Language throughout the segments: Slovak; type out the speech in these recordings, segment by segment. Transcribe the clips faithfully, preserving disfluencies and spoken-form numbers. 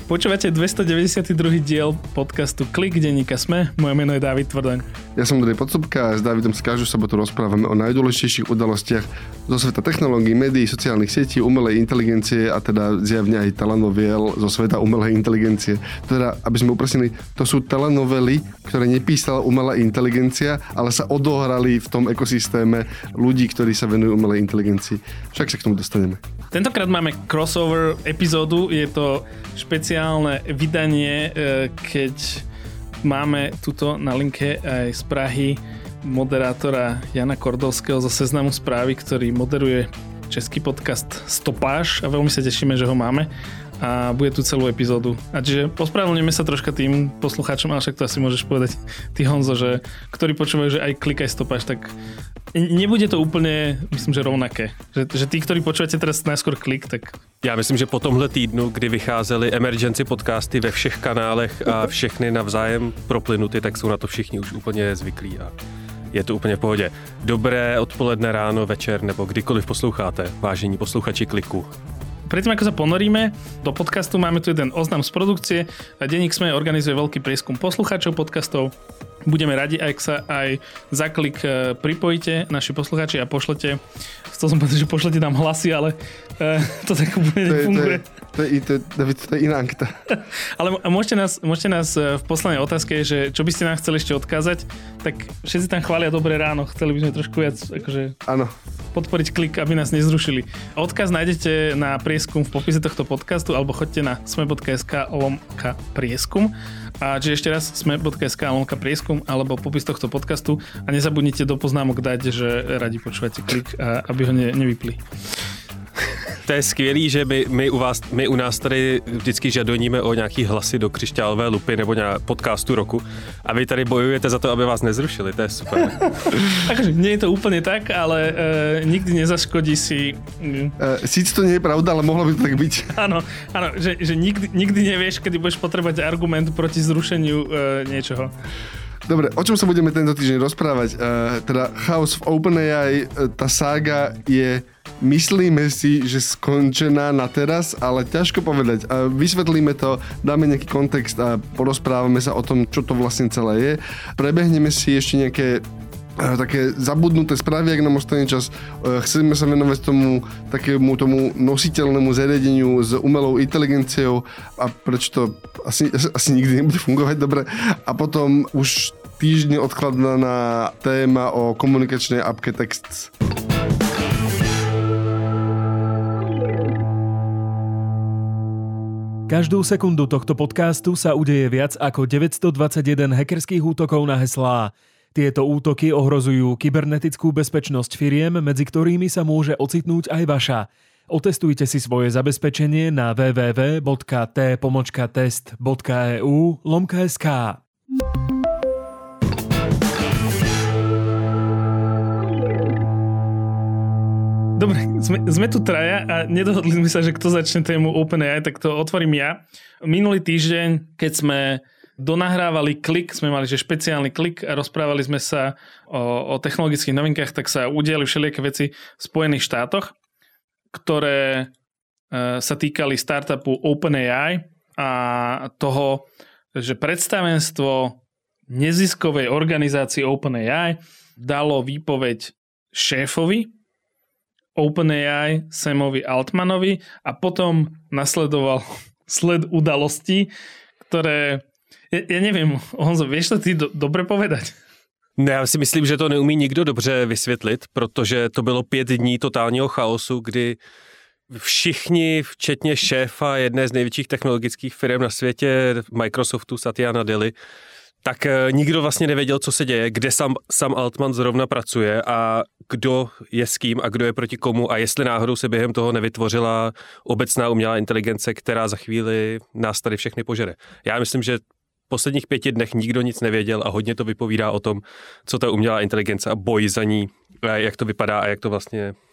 Počúvate dvestodeväťdesiaty druhý diel podcastu Klik denníka SME. Moje meno je Dávid Tvrdoň. Ja som Andrej Podsúbka a s Dávidom si každú sobotu rozprávame o najdôležitejších udalostiach zo sveta technológií, médií, sociálnych sietí, umelej inteligencie a teda zjavne aj telenoviel zo sveta umelej inteligencie. Teda, aby sme upresnili, to sú telenovely, ktoré nepísala umelá inteligencia, ale sa odohrali v tom ekosystéme ľudí, ktorí sa venujú umelej inteligencii. Však sa k tomu dostaneme. Tentokrát máme crossover epizódu, je to špeciálne vydanie, keď máme tuto na linke aj z Prahy moderátora Jana Kordovského zo Seznamu Správy, ktorý moderuje český podcast Stopáž a veľmi sa tešíme, že ho máme a bude tu celú epizódu. A čiže ospravedlňujeme sa troška tým poslucháčom, ale však to asi môžeš povedať ty, Honzo, že ktorí počúvajú, že aj Klik aj Stopáž, tak nebude to úplně, myslím, že rovnaké. Že, že tí, ktorí počúvate teraz najskôr Klik, tak... Já myslím, že po tomhle týdnu, kdy vycházely emergency podcasty ve všech kanálech a všechny navzájem proplynuty, tak jsou na to všichni už úplně zvyklí a je to úplně v pohodě. Dobré odpoledne, ráno, večer nebo kdykoliv posloucháte, vážení posluchači Kliku. Predtým, ako sa ponoríme do podcastu, máme tu jeden oznam z produkcie. Denník SME organizuje veľký prieskum poslucháčov podcastov. Budeme radi, ak sa aj za Klik pripojíte, naši poslucháči, a pošlete, chcel som povedať, že pošlete nám hlasy, ale uh, to tak úplne nefunguje. To je, to je, to je, to je inak. Ale môžete nás, môžete nás v poslednej otázke, že čo by ste nám chceli ešte odkázať, tak všetci tam chvália dobré ráno. Chceli by sme trošku viac akože áno, podporiť Klik, aby nás nezrušili. Odkaz nájdete na prieskum v popise tohto podcastu alebo choďte na sme.sk lomka prieskum. A čiže ešte raz sme.sk lomka prieskum alebo popis tohto podcastu a nezabudnite do poznámok dať, že radi počúvate Klik, a aby ho ne, nevypli. To je skvělý, že my, my, u vás, my u nás tady vždycky žadoníme o nějaký hlasy do křišťálové lupy nebo na podcastu roku a vy tady bojujete za to, aby vás nezrušili, to je super. Takže nie je to úplne tak, ale e, nikdy nezaškodí si... E, síce to nie je pravda, ale mohlo by to tak byť. Áno, áno, že, že nikdy, nikdy nevieš, kedy budeš potrebovať argument proti zrušeniu e, niečoho. Dobre, o čom sa budeme tento týždeň rozprávať? Uh, teda chaos v OpenAI, tá sága je, myslíme si, že skončená na teraz, ale ťažko povedať. Uh, vysvetlíme to, dáme nejaký kontext a porozprávame sa o tom, čo to vlastne celé je. Prebehneme si ešte nejaké uh, také zabudnuté správy, ak nám ostane čas. Uh, chceme sa venovať tomu takému tomu nositeľnému zariadeniu s umelou inteligenciou a prečo to asi, asi nikdy nebude fungovať dobre. A potom už týždne odkladaná téma o komunikačnej appke Texts. Každú sekundu tohto podcastu sa udeje viac ako deväťstodvadsaťjeden hackerských útokov na heslá. Tieto útoky ohrozujú kybernetickú bezpečnosť firiem, medzi ktorými sa môže ocitnúť aj vaša. Otestujte si svoje zabezpečenie na www bodka t pomočka test bodka e u lomka es ká. Dobre, sme, sme tu traja a nedohodli sme sa, že kto začne tému OpenAI, tak to otvorím ja. Minulý týždeň, keď sme donahrávali Klik, sme mali že špeciálny Klik a rozprávali sme sa o, o technologických novinkách, tak sa udiali všelijaké veci v Spojených štátoch, ktoré e, sa týkali startupu OpenAI a toho, že predstavenstvo neziskovej organizácie OpenAI dalo výpoveď šéfovi OpenAI Samovi Altmanovi a potom nasledoval sled udalostí, ktoré, ja, ja neviem, Honzo, vieš to ty do, dobre povedať? Ne, já si myslím, že to neumí nikdo dobře vysvětlit, protože to bylo pět dní totálního chaosu, kdy všichni, včetně šéfa jedné z největších technologických firm na světě, Microsoftu, Satya Nadella, tak nikdo vlastně nevěděl, co se děje, kde Sam, Sam Altman zrovna pracuje a kdo je s kým a kdo je proti komu a jestli náhodou se během toho nevytvořila obecná umělá inteligence, která za chvíli nás tady všechny požere. Já myslím, že v posledních pěti dnech nikdo nic nevěděl a hodně to vypovídá o tom, co ta umělá inteligence a boj za ní, jak to vypadá a jak to vlastně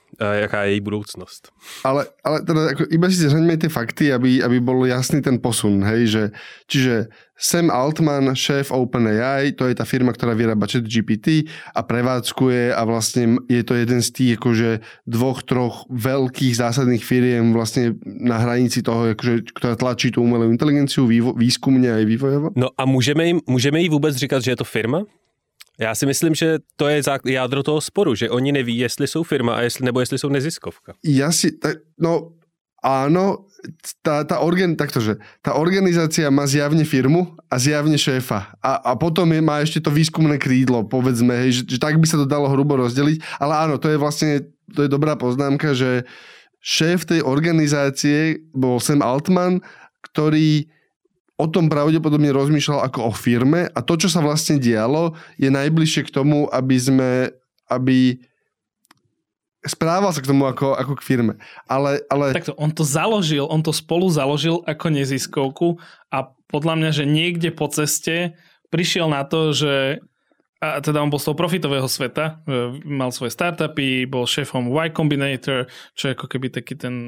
jaká je její budoucnost. Ale, ale teda ako iba si zhrňme tie fakty, aby, aby bol jasný ten posun, hej, že čiže Sam Altman, šéf OpenAI, to je tá firma, ktorá vyrába ChatGPT a prevádzkuje a vlastne je to jeden z tých akože dvoch, troch veľkých zásadných firiem vlastne na hranici toho, akože, ktorá tlačí tú umelú inteligenciu vývo, výskumne aj vývojovo. No a můžeme, jim, můžeme jí vůbec říkat, že je to firma? Já si myslím, že to je jádro toho sporu, že oni neví, jestli jsou firma a jestli, nebo jestli jsou neziskovka. Ja si, tak, no áno, tá, tá, organ, taktože, tá organizácia má zjavne firmu a zjavne šéfa. A, a potom je, má ešte to výskumné krídlo, povedzme, hej, že, že tak by sa to dalo hrubo rozdeliť. Ale áno, to je vlastne, to je dobrá poznámka, že šéf tej organizácie bol Sam Altman, ktorý o tom pravdepodobne rozmýšľal ako o firme a to, čo sa vlastne dialo, je najbližšie k tomu, aby sme, aby správal sa k tomu ako, ako k firme. Ale, ale... Takto, on to založil, on to spolu založil ako neziskovku a podľa mňa, že niekde po ceste prišiel na to, že a teda on bol z toho profitového sveta, mal svoje startupy, bol šéfom Y Combinator, čo je ako keby taký ten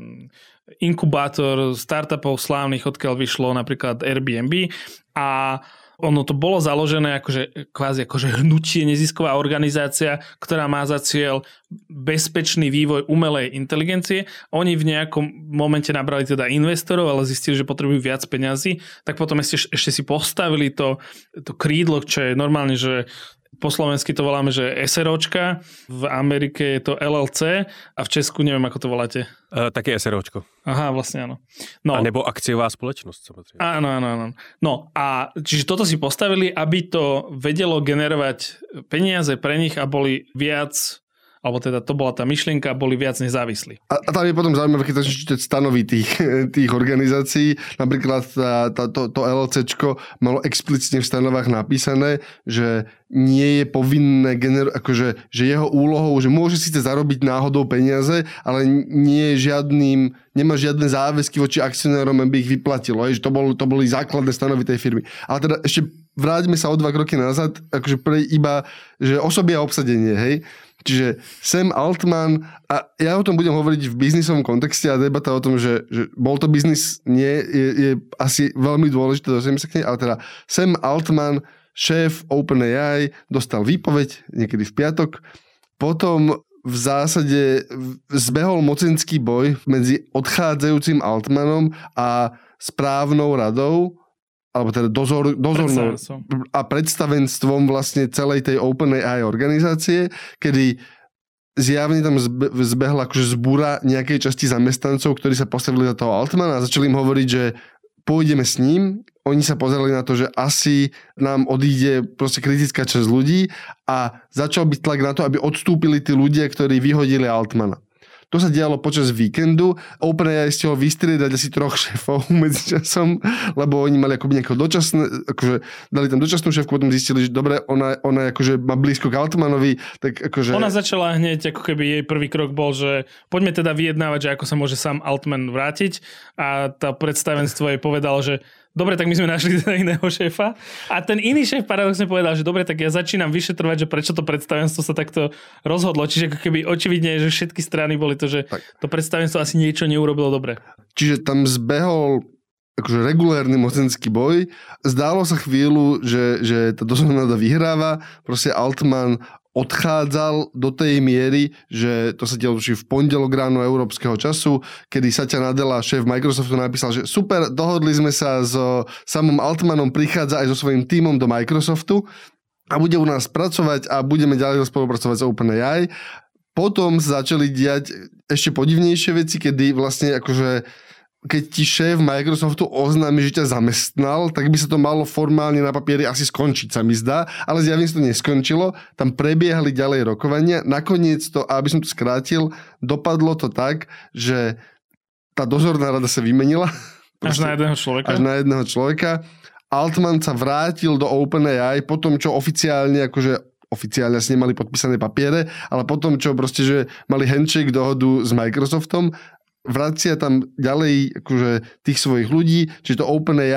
inkubátor startupov slávnych, odkiaľ vyšlo napríklad Airbnb a ono to bolo založené akože kvázi akože hnutie, nezisková organizácia, ktorá má za cieľ bezpečný vývoj umelej inteligencie. Oni v nejakom momente nabrali teda investorov, ale zistili, že potrebujú viac peňazí, tak potom ešte, ešte si postavili to, to krídlo, čo je normálne, že po slovensky to voláme, že SROčka, v Amerike je to L L C a v Česku neviem, ako to voláte. Uh, taky SROčko. Aha, vlastne áno. No. A nebo akciová spoločnosť, samozrejme. Áno, áno, áno. No a čiže toto si postavili, aby to vedelo generovať peniaze pre nich a boli viac, alebo teda to bola tá myšlienka, boli viac nezávislí. A, a tam je potom zaujímavé, keď začneš čítať stanovy tých, tých organizácií. Napríklad tá, tá, to, to LLCčko malo explicitne v stanovách napísané, že nie je povinné gener- akože, že jeho úlohou, že môže síce zarobiť náhodou peniaze, ale nie je žiadnym, nemá žiadne záväzky voči akcionárom, aby ich vyplatilo. Že to, bol, to boli základné stanovy tej firmy. Ale teda ešte vráťme sa o dva kroky nazad, akože pre iba, že osoby a obsadenie, hej. Čiže Sam Altman, a ja o tom budem hovoriť v biznisovom kontexte a debata o tom, že, že bol to biznis, nie, je, je asi veľmi dôležité, dostaneme sa k nej, ale teda Sam Altman, šéf OpenAI, dostal výpoveď niekedy v piatok, potom v zásade zbehol mocenský boj medzi odchádzajúcim Altmanom a správnou radou, alebo teda dozor, dozornou a predstavenstvom vlastne celej tej OpenAI organizácie, kedy zjavne tam zbe, zbehla akože zbúra nejakej časti zamestnancov, ktorí sa postavili za toho Altmana a začali im hovoriť, že pôjdeme s ním. Oni sa pozerali na to, že asi nám odíde proste kritická časť ľudí a začal byť tlak na to, aby odstúpili tí ľudia, ktorí vyhodili Altmana. To sa dialo počas víkendu. OpenAI stihol vystriedať asi troch šéfov medzi časom, lebo oni mali akoby nejakého dočasné, akože dali tam dočasnú šéfku, potom zistili, že dobre, ona, ona akože má blízko k Altmanovi, tak akože... Ona začala hneď, ako keby jej prvý krok bol, že poďme teda vyjednávať, že ako sa môže sám Altman vrátiť a tá predstavenstvo jej povedalo, že dobre, tak my sme našli teda iného šéfa. A ten iný šéf paradoxne povedal, že dobre, tak ja začínam vyšetrovať, že prečo to predstavenstvo sa takto rozhodlo. Čiže ako keby očividne, že všetky strany boli to, že tak. To predstavenstvo asi niečo neurobilo dobre. Čiže tam zbehol akože regulérny mocenský boj. Zdálo sa chvíľu, že, že tá dozorná rada vyhráva. Proste Altman odchádzal do tej miery, že to sa dialo v pondelok ráno európskeho času, kedy Satya Nadella, šéf Microsoftu, napísal, že super, dohodli sme sa so Samom Altmanom, prichádza aj so svojím tímom do Microsoftu a bude u nás pracovať a budeme ďalej spolupracovať s OpenAI. Potom sa začali diať ešte podivnejšie veci, kedy vlastne akože keď ti šéf Microsoftu oznámi, že ťa zamestnal, tak by sa to malo formálne na papieri asi skončiť, sa mi zdá, ale zjavne sa to neskončilo. Tam prebiehali ďalej rokovania. Nakoniec to, aby som to skrátil, dopadlo to tak, že tá dozorná rada sa vymenila. Až na jedného človeka? Až na jedného človeka. Altman sa vrátil do OpenAI po tom, čo oficiálne akože oficiálne si nemali podpísané papiere, ale potom, čo proste, že mali handshake dohodu s Microsoftom, vracia tam ďalej akože tých svojich ľudí, čiže to OpenAI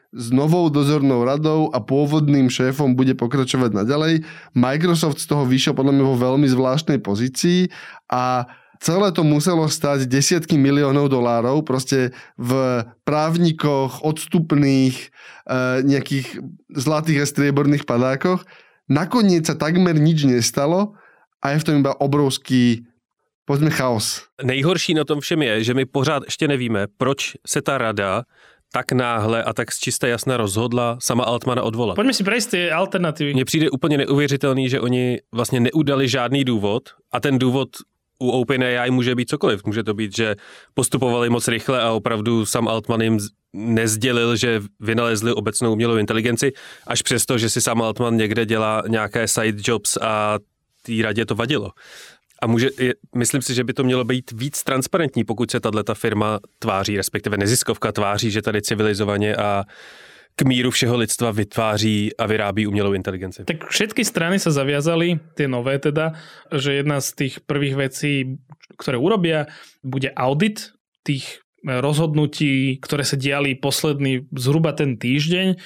s novou dozornou radou a pôvodným šéfom bude pokračovať naďalej. Microsoft z toho vyšiel podľa mňa vo veľmi zvláštnej pozícii a celé to muselo stať desiatky miliónov dolárov, proste v právnikoch, odstupných, nejakých zlatých a strieborných padákoch. Nakoniec sa takmer nič nestalo a je v tom iba obrovský, povedzme, chaos. Nejhorší na tom všem je, že my pořád ještě nevíme, proč se ta rada tak náhle a tak z čisté jasna rozhodla sama Altmana odvolat. Pojďme si prejsť tie alternatívy. Mně přijde úplně neuvěřitelný, že oni vlastně neudali žádný důvod a ten důvod u OpenAI může být cokoliv. Může to být, že postupovali moc rychle a opravdu sam Altman jim nezdělil, že vynalezli obecnou umělou inteligenci, až přesto, že si sam Altman někde dělá nějaké side jobs a té radě to vadilo. A může, myslím si, že by to mělo být víc transparentní, pokud se tato firma tváří, respektive neziskovka tváří, že tady civilizovaně a k míru všeho lidstva vytváří a vyrábí umělou inteligenci. Tak všetky strany sa zaviazali, tie nové teda, že jedna z tých prvých vecí, ktoré urobia, bude audit tých rozhodnutí, ktoré sa diali posledný zhruba ten týždeň.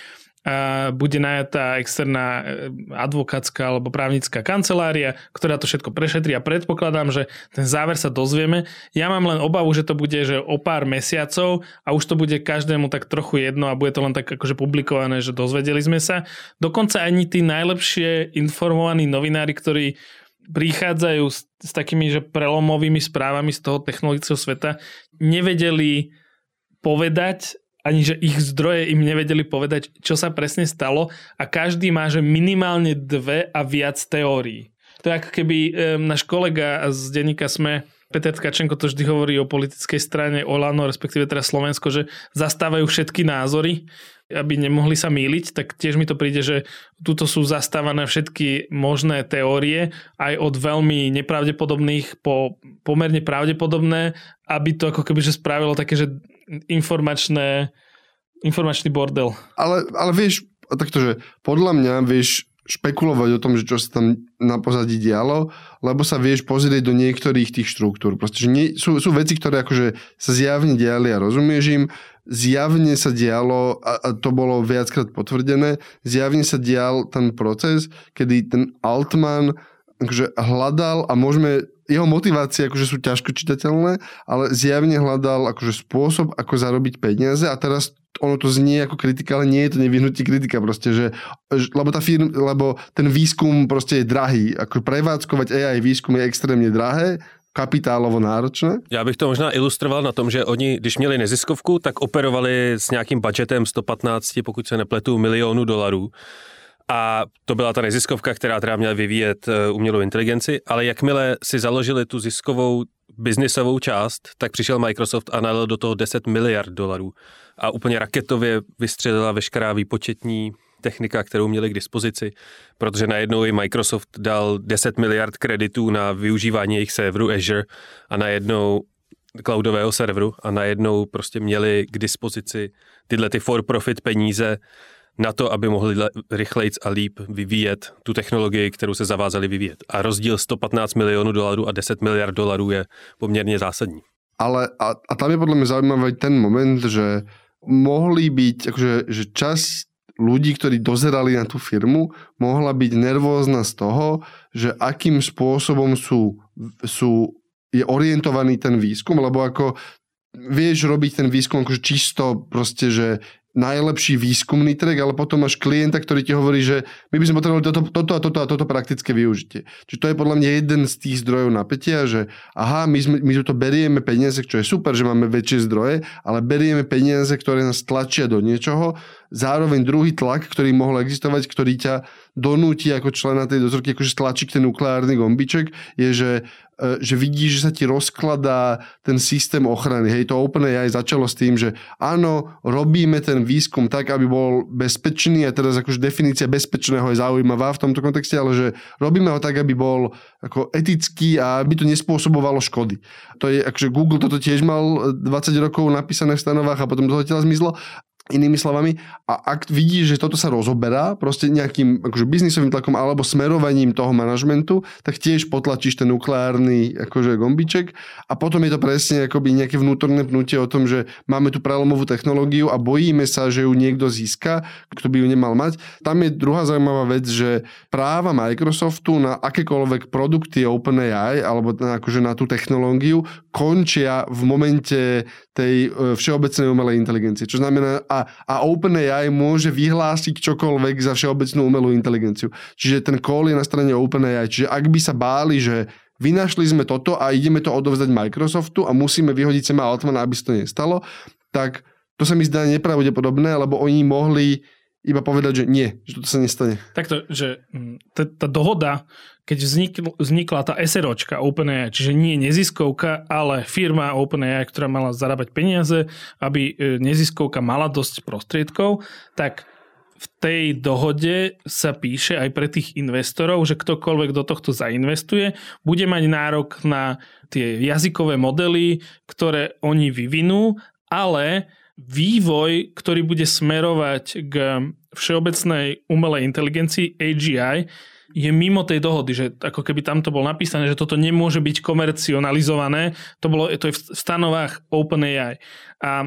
A bude najatá externá advokátska alebo právnická kancelária, ktorá to všetko prešetrí a predpokladám, že ten záver sa dozvieme. Ja mám len obavu, že to bude že o pár mesiacov a už to bude každému tak trochu jedno a bude to len tak akože publikované, že dozvedeli sme sa. Dokonca ani tí najlepšie informovaní novinári, ktorí prichádzajú s, s takými že prelomovými správami z toho technologického sveta, nevedeli povedať, ani že ich zdroje im nevedeli povedať, čo sa presne stalo a každý má, že minimálne dve a viac teórií. To je ako keby e, náš kolega z denníka SME, Peter Tkačenko, to vždy hovorí o politickej strane Olano, respektíve teraz Slovensko, že zastávajú všetky názory, aby nemohli sa mýliť, tak tiež mi to príde, že tuto sú zastávané všetky možné teórie, aj od veľmi nepravdepodobných po pomerne pravdepodobné, aby to ako keby že spravilo také, že informačné, informačný bordel. Ale, ale vieš, takto, že podľa mňa vieš špekulovať o tom, že čo sa tam na pozadí dialo, lebo sa vieš pozrieť do niektorých tých štruktúr. Proste, že nie, sú, sú veci, ktoré akože sa zjavne diali a rozumieš im, zjavne sa dialo, a, a to bolo viackrát potvrdené, zjavne sa dial ten proces, kedy ten Altman akože hľadal a môžeme, jeho motivácie akože sú ťažko čitateľné, ale zjavne hľadal akože spôsob, ako zarobiť peniaze a teraz ono to znie ako kritika, ale nie je to nevyhnutí kritika proste, že, lebo tá firma, lebo ten výskum proste je drahý, ako prevádzkovať á í výskum je extrémne drahé, kapitálovo náročné. Já bych to možná ilustroval na tom, že oni, když měli neziskovku, tak operovali s nějakým budgetem sto patnáct, pokud se nepletu, milionů dolarů. A to byla ta neziskovka, která teda měla vyvíjet umělou inteligenci, ale jakmile si založili tu ziskovou biznisovou část, tak přišel Microsoft a nalil do toho deset miliard dolarů. A úplně raketově vystřelila veškerá výpočetní technika, kterou měli k dispozici, protože najednou i Microsoft dal deset miliard kreditů na využívání jejich serveru Azure a najednou cloudového serveru a najednou prostě měli k dispozici tyhle ty for-profit peníze na to, aby mohli rychlejc a líp vyvíjet tu technologii, kterou se zavázali vyvíjet. A rozdíl sto patnáct milionů dolarů a deset miliard dolarů je poměrně zásadní. Ale a, a tam je podľa mňa zaujímavý ten moment, že mohli byť, akože, že časť ľudí, ktorí dozerali na tú firmu, mohla byť nervózna z toho, že akým spôsobom sú, sú, je orientovaný ten výskum, lebo ako vieš robiť ten výskum akože čisto proste, že najlepší výskumný track, ale potom máš klienta, ktorý ti hovorí, že my by sme potrebovali toto, toto a toto a toto praktické využitie. Čiže to je podľa mňa jeden z tých zdrojov napätia, že aha, my, sme, my to berieme peniaze, čo je super, že máme väčšie zdroje, ale berieme peniaze, ktoré nás tlačia do niečoho. Zároveň druhý tlak, ktorý mohol existovať, ktorý ťa donúti ako člena tej dozorky, akože stlačí ten nukleárny gombiček, je, že že vidíš, že sa ti rozkladá ten systém ochrany. Hej, to OpenAI začalo s tým, že áno, robíme ten výskum tak, aby bol bezpečný a teraz akože definícia bezpečného je zaujímavá v tomto kontexte, ale že robíme ho tak, aby bol ako etický a aby to nespôsobovalo škody. To je, akože Google toto tiež mal dvadsať rokov napísané v stanovách a potom to odtiaľ zmizlo. Inými slovami, a ak vidíš, že toto sa rozoberá proste nejakým akože biznisovým tlakom alebo smerovaním toho manažmentu, tak tiež potlačíš ten nukleárny akože gombiček a potom je to presne akoby nejaké vnútorné pnutie o tom, že máme tu prelomovú technológiu a bojíme sa, že ju niekto získa, kto by ju nemal mať. Tam je druhá zaujímavá vec, že práva Microsoftu na akékoľvek produkty OpenAI alebo na, akože na tú technológiu končia v momente tej všeobecnej umelej inteligencie. Čo znamená, a, a OpenAI môže vyhlásiť čokoľvek za všeobecnú umelú inteligenciu. Čiže ten call je na strane OpenAI. Čiže ak by sa báli, že vynašli sme toto a ideme to odovzdať Microsoftu a musíme vyhodiť Sama Altmana, aby sa to nestalo, tak to sa mi zdá nepravdepodobné, lebo oni mohli iba povedať, že nie, že toto sa nestane. Takto, že tá, tá dohoda, keď vznikla, vznikla tá SROčka OpenAI, čiže nie neziskovka, ale firma OpenAI, ktorá mala zarábať peniaze, aby neziskovka mala dosť prostriedkov, tak v tej dohode sa píše aj pre tých investorov, že ktokoľvek do tohto zainvestuje, bude mať nárok na tie jazykové modely, ktoré oni vyvinú, ale vývoj, ktorý bude smerovať k všeobecnej umelej inteligencii á gé í, je mimo tej dohody, že ako keby tam to bolo napísané, že toto nemôže byť komercionalizované, to, bolo, to je v stanovách OpenAI. A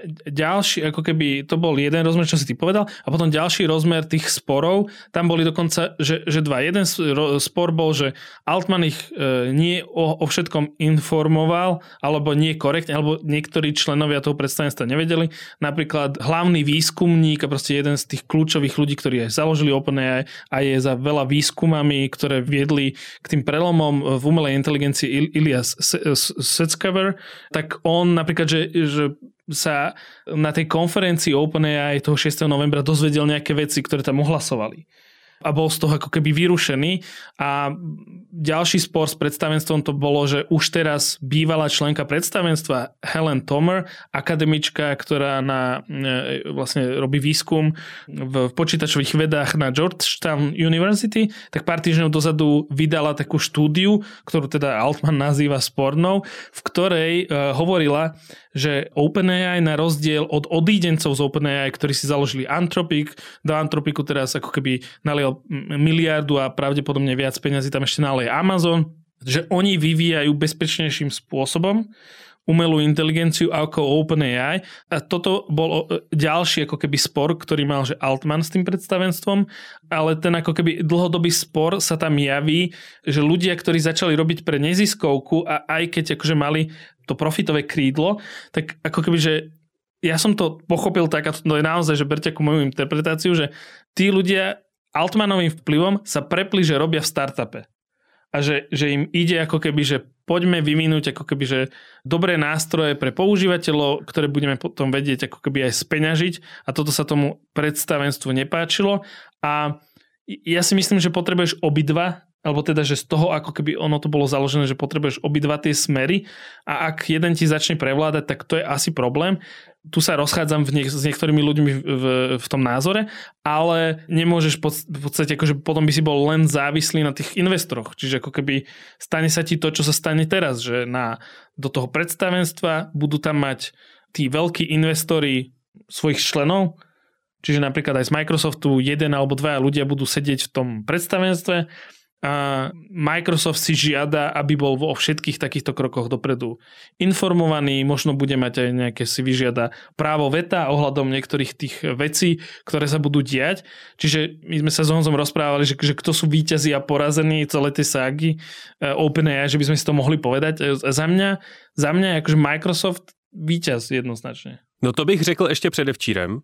ďalší, ako keby to bol jeden rozmer, čo si ty povedal, a potom ďalší rozmer tých sporov, tam boli dokonca, že, že dva. Jeden spor bol, že Altman ich e, nie o, o všetkom informoval, alebo nie korektne, alebo niektorí členovia toho predstavenstva nevedeli. Napríklad hlavný výskumník a proste jeden z tých kľúčových ľudí, ktorí aj založili OpenAI a je za veľa výskumami, ktoré viedli k tým prelomom v umelej inteligencii Ilias Sutskever, tak on napríklad, že, že sa na tej konferencii OpenAI toho šiesteho novembra dozvedel nejaké veci, ktoré tam ohlasovali. A bol z toho ako keby vyrušený. A ďalší spor s predstavenstvom to bolo, že už teraz bývalá členka predstavenstva Helen Tomer, akademička, ktorá na, vlastne robí výskum v počítačových vedách na Georgetown University, tak pár týždňov dozadu vydala takú štúdiu, ktorú teda Altman nazýva spornou, v ktorej uh, hovorila, že OpenAI na rozdiel od odídencov z OpenAI, ktorí si založili Anthropic, do Anthropicu teraz ako keby nalial miliardu a pravdepodobne viac peňazí tam ešte nalej Amazon, že oni vyvíjajú bezpečnejším spôsobom umelú inteligenciu ako OpenAI. A toto bol ďalší ako keby spor, ktorý mal že Altman s tým predstavenstvom, ale ten ako keby dlhodobý spor sa tam javí, že ľudia, ktorí začali robiť pre neziskovku a aj keď akože mali to profitové krídlo, tak ako keby, že ja som to pochopil tak, a to je naozaj, že berte ako moju interpretáciu, že tí ľudia Altmanovým vplyvom sa prepli, že robia v startupe. A že, že im ide ako keby, že poďme vyvinúť ako keby, že dobré nástroje pre používateľov, ktoré budeme potom vedieť ako keby aj speňažiť. A toto sa tomu predstavenstvu nepáčilo. A ja si myslím, že potrebuješ obidva, alebo teda, že z toho, ako keby ono to bolo založené, že potrebuješ obidva tie smery a ak jeden ti začne prevládať, tak to je asi problém. Tu sa rozchádzam v niek- s niektorými ľuďmi v, v, v tom názore, ale nemôžeš pod, v podstate, akože potom by si bol len závislý na tých investoroch. Čiže ako keby stane sa ti to, čo sa stane teraz, že na, do toho predstavenstva budú tam mať tí veľkí investori svojich členov, čiže napríklad aj z Microsoftu jeden alebo dvaja ľudia budú sedieť v tom predstavenstve a Microsoft si žiada, aby bol vo všetkých takýchto krokoch dopredu informovaný, možno bude mať aj nejaké si vyžiada právo veta ohľadom niektorých tých vecí, ktoré sa budú diať. Čiže my sme sa s Honzom rozprávali, že, že kto sú víťazi a porazení celé tej ságy OpenAI, že by sme si to mohli povedať. Za mňa, za mňa je akože Microsoft víťaz jednoznačně. No to bych řekl ještě předevčírem,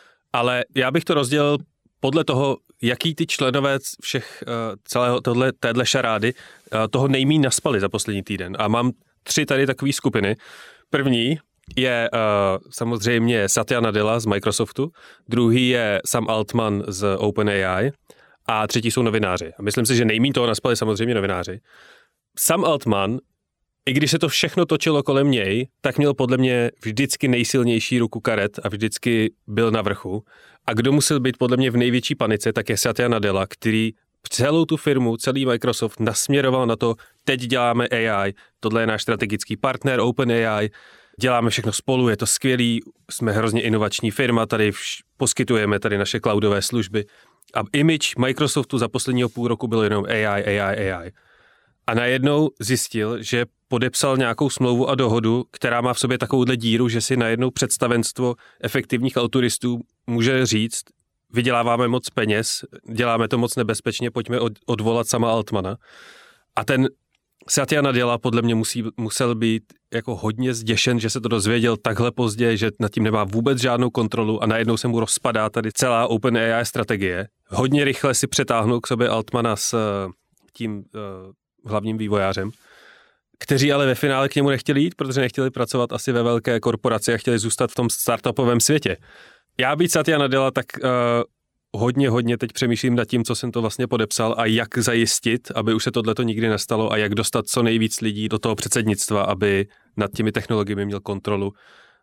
ale já bych to rozdělil podle toho, jaký ty členové všech celého tohle, téhle šarády toho nejmíň naspali za poslední týden. A mám tři tady takové skupiny. První je uh, samozřejmě Satya Nadella z Microsoftu, druhý je Sam Altman z OpenAI a třetí jsou novináři. A myslím si, že nejmíň toho naspali samozřejmě novináři. Sam Altman, i když se to všechno točilo kolem něj, tak měl podle mě vždycky nejsilnější ruku karet a vždycky byl na vrchu. A kdo musel být podle mě v největší panice, tak je Satya Nadella, který celou tu firmu, celý Microsoft nasměroval na to, teď děláme A I, tohle je náš strategický partner OpenAI, děláme všechno spolu, je to skvělý, jsme hrozně inovační firma, tady vš- poskytujeme tady naše cloudové služby. A image Microsoftu za posledního půl roku byl jenom A I, A I, A I. A najednou zjistil, že podepsal nějakou smlouvu a dohodu, která má v sobě takovouhle díru, že si najednou představenstvo efektivních autoristů může říct, vyděláváme moc peněz, děláme to moc nebezpečně, pojďme odvolat sama Altmana. A ten Satya Nadella podle mě musí, musel být jako hodně zděšen, že se to dozvěděl takhle pozdě, že nad tím nemá vůbec žádnou kontrolu a najednou se mu rozpadá tady celá OpenAI strategie. Hodně rychle si přetáhnul k sobě Altmana s tím uh, hlavním vývojářem, kteří ale ve finále k němu nechtěli jít, protože nechtěli pracovat asi ve velké korporaci a chtěli zůstat v tom startupovém světě. Já být Satya Nadella, tak uh, hodně, hodně teď přemýšlím nad tím, co jsem to vlastně podepsal a jak zajistit, aby už se tohleto nikdy nestalo a jak dostat co nejvíc lidí do toho předsednictva, aby nad těmi technologiemi měl kontrolu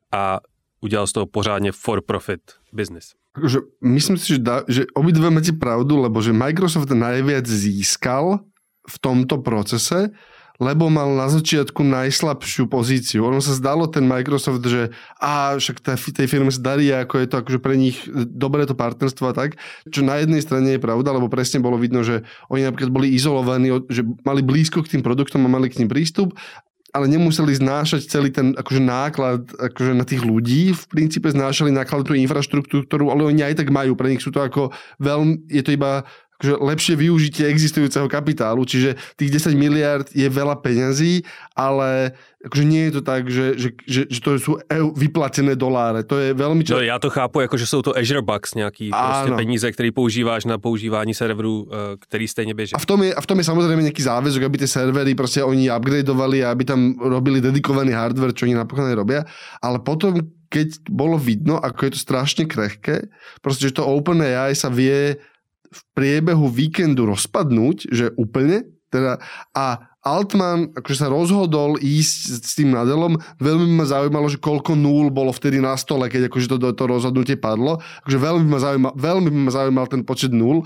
a udělal z toho pořádně for-profit business. Že myslím si, že, dá, že obidve máte pravdu, lebo že Microsoft najviac získal v tomto procese, lebo mal na začiatku najslabšiu pozíciu. Ono sa zdalo ten Microsoft, že á, však tej firme sa darí, ako je to akože pre nich dobré to partnerstvo a tak, čo na jednej strane je pravda, lebo presne bolo vidno, že oni napríklad boli izolovaní, že mali blízko k tým produktom a mali k ním prístup, ale nemuseli znášať celý ten akože náklad akože na tých ľudí. V princípe znášali náklad tú infraštruktúru, ktorú ale oni aj tak majú. Pre nich sú to ako veľmi, je to iba akože lepšie využitie existujúceho kapitálu, čiže tých desať miliárd je veľa peňazí, ale akože nie je to tak, že, že, že, že to sú vyplatené doláre. To je veľmi čas... No, já to chápu, jako že jsou to Azure Bucks, nějaký prostě peníze, které používáš na používání serverů, který stejně běží. A v tom je, a v tom je samozřejmě nějaký záväzok, aby ty servery prostě oni upgradeovali a aby tam robili dedikovaný hardware, čo oni napokon robia, ale potom keď bolo vidno, ako je to strašne krehké, proste, že to OpenAI sa vie v priebehu víkendu rozpadnúť, že úplne, teda a Altman akože sa rozhodol ísť s tým Nadellom, veľmi ma zaujímalo, že koľko nul bolo vtedy na stole, keď akože to, to rozhodnutie padlo, akože veľmi ma zaujímal, veľmi ma zaujímal ten počet nul.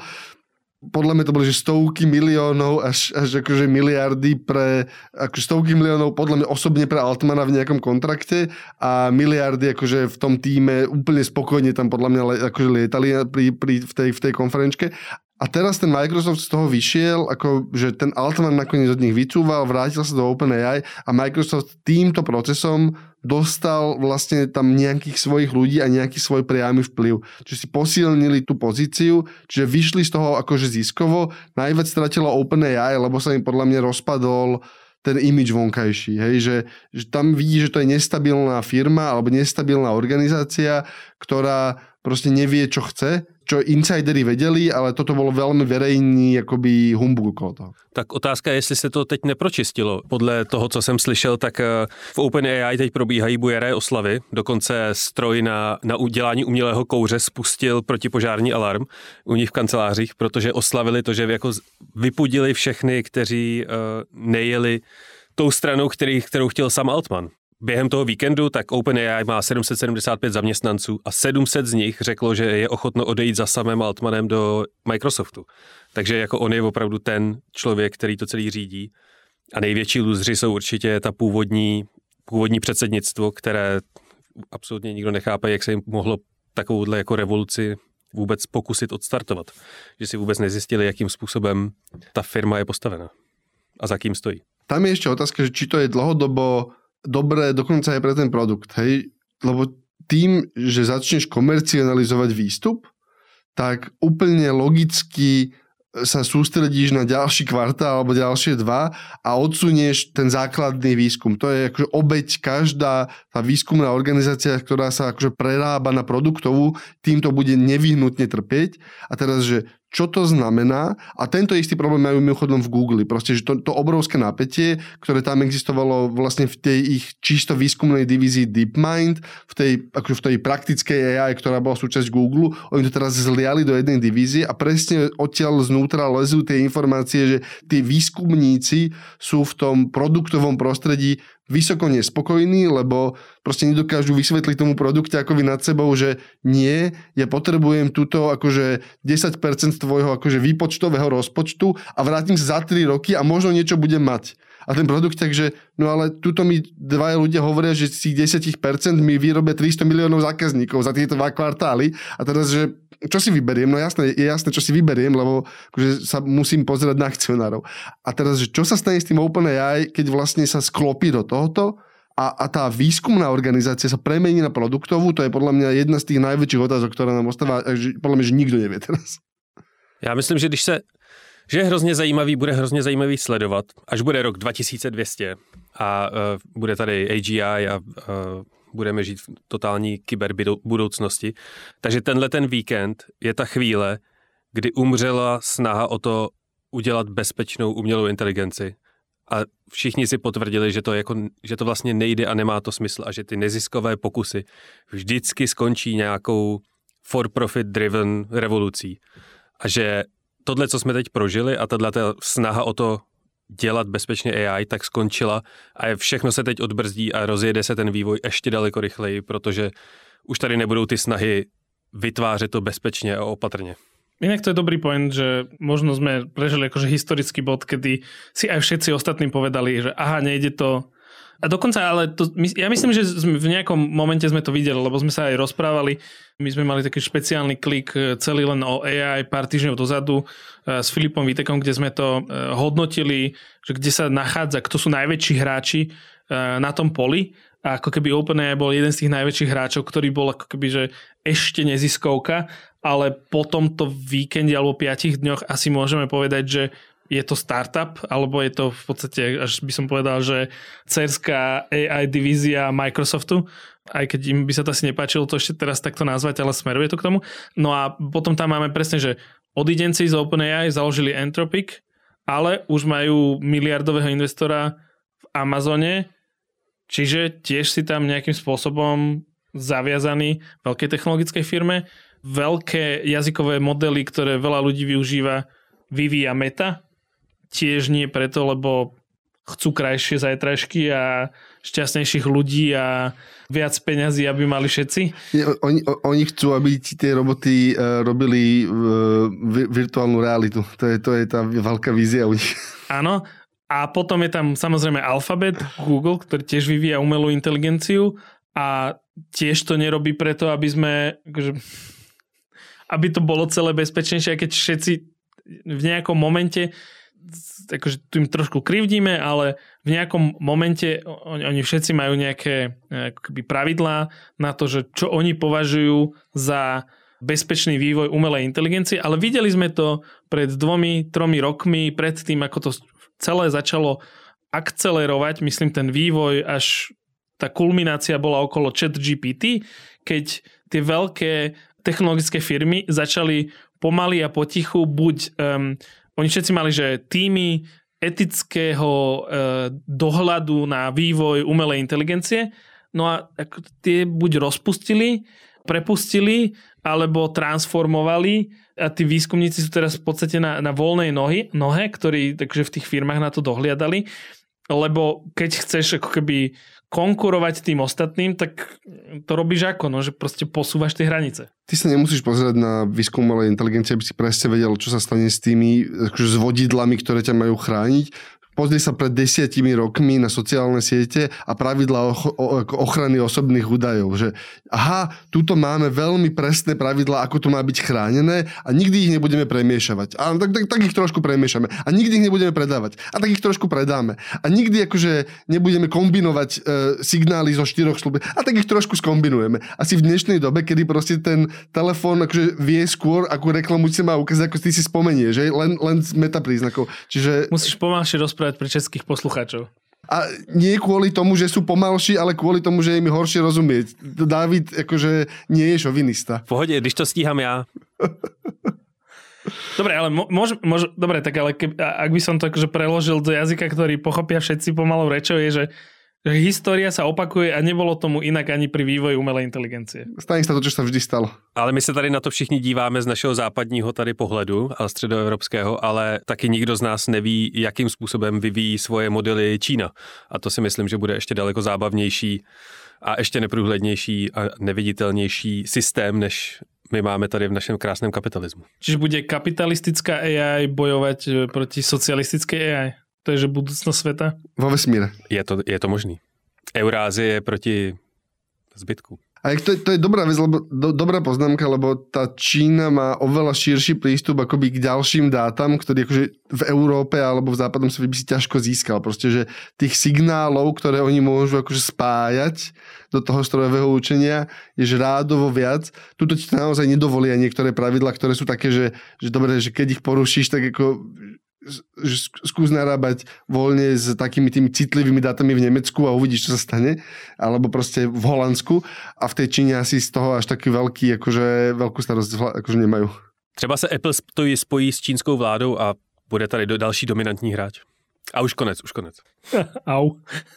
Podľa mňa to boli, že stovky miliónov až, až akože miliardy pre, akože stovky miliónov podľa mňa osobne pre Altmana v nejakom kontrakte a miliardy akože v tom týme úplne spokojne tam podľa mňa akože lietali pri, pri, v, tej, v tej konferenčke. A teraz ten Microsoft z toho vyšiel, ako, že ten Altman nakoniec od nich vycúval, vrátil sa do OpenAI a Microsoft týmto procesom dostal vlastne tam nejakých svojich ľudí a nejaký svoj priamy vplyv. Čiže si posilnili tú pozíciu, čiže vyšli z toho akože ziskovo. Najviac stratilo OpenAI, lebo sa im podľa mňa rozpadol ten image vonkajší. Hej? Že, že tam vidí, že to je nestabilná firma alebo nestabilná organizácia, ktorá proste nevie, čo chce, čo insideri vedeli, ale toto bolo veľmi verejný jakoby humbug okolo toho. Tak otázka je, jestli se to teď nepročistilo. Podle toho, co jsem slyšel, tak v OpenAI teď probíhají bujaré oslavy. Dokonce stroj na, na udělání umělého kouře spustil protipožární alarm u nich v kancelářích, protože oslavili to, že jako vypudili všechny, kteří uh, nejeli tou stranou, který, kterou chtěl sam Altman. Během toho víkendu tak OpenAI má sedm set sedmdesát pět zaměstnanců a sedm set z nich řeklo, že je ochotno odejít za samým Altmanem do Microsoftu. Takže jako on je opravdu ten člověk, který to celý řídí. A největší lůzři jsou určitě ta původní, původní předsednictvo, které absolutně nikdo nechápe, jak se jim mohlo takovouhle jako revoluci vůbec pokusit odstartovat. Že si vůbec nezjistili, jakým způsobem ta firma je postavena a za kým stojí. Tam je ještě otázka, že či to je dlhodobo dobré dokonca aj pre ten produkt, hej? Lebo tým, že začneš komercionalizovať výstup, tak úplne logicky sa sústredíš na ďalší kvartál alebo ďalšie dva a odsunieš ten základný výskum. To je akože obeť každá tá výskumná organizácia, ktorá sa akože prerába na produktovú, týmto bude nevyhnutne trpieť. A teraz, že čo to znamená? A tento istý problém majú mimochodom v Google. Proste, že to, to obrovské napätie, ktoré tam existovalo vlastne v tej ich čisto výskumnej divízii DeepMind, v tej, akože v tej praktickej á í, ktorá bola súčasť Google, oni to teraz zliali do jednej divízie a presne odtiaľ znútra lezú tie informácie, že tí výskumníci sú v tom produktovom prostredí vysoko nespokojní, lebo proste nedokážu vysvetliť tomu produkte akoby nad sebou, že nie, ja potrebujem túto akože desať percent tvojho akože výpočtového rozpočtu a vrátim sa za tri roky a možno niečo budem mať. A ten produkt takže, no ale tuto mi dvaja ľudia hovoria, že z tých desať percent mi vyrobia tristo miliónov zákazníkov za tieto dva kvartály. A teraz, že čo si vyberiem? No jasné, je jasné, čo si vyberiem, lebo akože sa musím pozerať na akcionárov. A teraz, že čo sa stane s tým OpenAI, keď vlastne sa sklopí do tohoto a, a tá výskumná organizácia sa premení na produktovú, to je podľa mňa jedna z tých najväčších otázok, ktorá nám ostáva, že podľa mňa, že nikto nevie teraz. Já myslím, že když se, že je hrozně zajímavý, bude hrozně zajímavý sledovat, až bude rok dva tisíce dvě stě a uh, bude tady A G I a uh, budeme žít v totální kyberbudoucnosti. Takže tenhle ten víkend je ta chvíle, kdy umřela snaha o to udělat bezpečnou umělou inteligenci. A všichni si potvrdili, že to, jako, že to vlastně nejde a nemá to smysl a že ty neziskové pokusy vždycky skončí nějakou for-profit driven revolucí. A že tohle, co jsme teď prožili a tato snaha o to dělat bezpečně A I, tak skončila a všechno se teď odbrzdí a rozjede se ten vývoj ještě daleko rychleji, protože už tady nebudou ty snahy vytvářet to bezpečně a opatrně. Inak to je dobrý point, že možno sme prežili akože historický bod, kedy si aj všetci ostatní povedali, že aha, nejde to. A dokonca, ale to, ja myslím, že sme v nejakom momente sme to videli, lebo sme sa aj rozprávali. My sme mali taký špeciálny klik celý len o A I pár týždňov dozadu s Filipom Vítekom, kde sme to hodnotili, že kde sa nachádza, kto sú najväčší hráči na tom poli. A ako keby OpenAI bol jeden z tých najväčších hráčov, ktorý bol ako keby, že ešte neziskovka, ale po tomto víkende alebo piatich dňoch asi môžeme povedať, že je to startup, alebo je to v podstate, až by som povedal, že dcerská A I divízia Microsoftu, aj keď im by sa to asi nepáčilo to ešte teraz takto nazvať, ale smeruje to k tomu. No a potom tam máme presne, že odidenci z OpenAI založili Anthropic, ale už majú miliardového investora v Amazone, čiže tiež si tam nejakým spôsobom zaviazaný veľkej technologickej firme. Veľké jazykové modely, ktoré veľa ľudí využíva, vyvíja Meta. Tiež nie preto, lebo chcú krajšie zajtrajšky a šťastnejších ľudí a viac peňazí, aby mali všetci. Nie, oni, oni chcú, aby tie roboty uh, robili uh, virtuálnu realitu. To je, to je tá veľká vízia u nich. Áno. A potom je tam samozrejme Alphabet, Google, ktorý tiež vyvíja umelú inteligenciu a tiež to nerobí preto, aby sme akože, aby to bolo celé bezpečnejšie, keď všetci v nejakom momente akože tu im trošku krivdíme, ale v nejakom momente oni, oni všetci majú nejaké akoby pravidlá na to, že čo oni považujú za bezpečný vývoj umelej inteligencie, ale videli sme to pred dvomi, tromi rokmi, pred tým, ako to celé začalo akcelerovať, myslím ten vývoj, až tá kulminácia bola okolo ChatGPT, keď tie veľké technologické firmy začali pomaly a potichu buď um, oni všetci mali, že týmy etického uh, dohľadu na vývoj umelej inteligencie, no a ako, tie buď rozpustili, prepustili, alebo transformovali a tí výskumníci sú teraz v podstate na, na voľnej nohy, nohe, ktorí takže v tých firmách na to dohliadali, lebo keď chceš ako keby konkurovať tým ostatným, tak to robíš ako, no, že proste posúvaš tie hranice. Ty sa nemusíš pozerať na výskum umelej inteligencie, aby si presne vedel, čo sa stane s tými akože, s vodidlami, ktoré ťa majú chrániť. Pozri sa pred desiatimi rokmi na sociálne siete a pravidlá ochrany osobných údajov, že aha, tuto máme veľmi presné pravidlá, ako to má byť chránené a nikdy ich nebudeme premiešavať. A tak, tak, tak ich trošku premiešame. A nikdy ich nebudeme predávať. A tak ich trošku predáme. A nikdy akože nebudeme kombinovať e, signály zo štyroch slúb. A tak ich trošku skombinujeme. Asi v dnešnej dobe, kedy proste ten telefón akože vie skôr, akú reklamu si má ukázať, ako ty si spomenie, že len, len z metapríznakov. Čiže musíš pomalšie rozprávať pre českých poslucháčov. A nie kvôli tomu, že sú pomalší, ale kvôli tomu, že im horšie rozumieť. Dávid akože nie je šovinista. V pohodě, když to stíham ja. Dobre, ale môž, môž, dobre, tak ale keb, ak by som to akože preložil do jazyka, ktorý pochopia všetci pomalou rečou, je, že že história sa opakuje a nebolo tomu inak ani pri vývoji umelej inteligencie. Stane sa to, čo sa vždy stalo. Ale my se tady na to všichni díváme z našeho západního tady pohledu, ale středoevropského, ale taky nikdo z nás neví, jakým způsobem vyvíjí svoje modely Čína. A to si myslím, že bude ještě daleko zábavnější a ještě neprůhlednější a neviditelnější systém, než my máme tady v našem krásném kapitalismu. Čiže bude kapitalistická A I bojovať proti socialistickej A I? To je, že budúcnosť sveta? Vo vesmíre. Je to, je to možný. Eurázie je proti zbytku. A to, to je dobrá vec, lebo do, dobrá poznámka, lebo tá Čína má oveľa širší prístup akoby k ďalším dátam, ktorý akože v Európe alebo v západnom svete by si ťažko získal. Proste, že tých signálov, ktoré oni môžu akože spájať do toho strojového učenia, je že rádovo viac. Tuto ti to naozaj nedovolia niektoré pravidlá, ktoré sú také, že, že dobre, že keď ich porušíš, tak ako že skús narábať voľne s takými tými citlivými dátami v Nemecku a uvidíš, čo sa stane, alebo proste v Holandsku a v tej Číne asi z toho až taký veľký, akože veľkú starosť akože nemajú. Třeba se Apple spojí, spojí s čínskou vládou a bude tady do další dominantní hráč. A už konec, už konec. Au.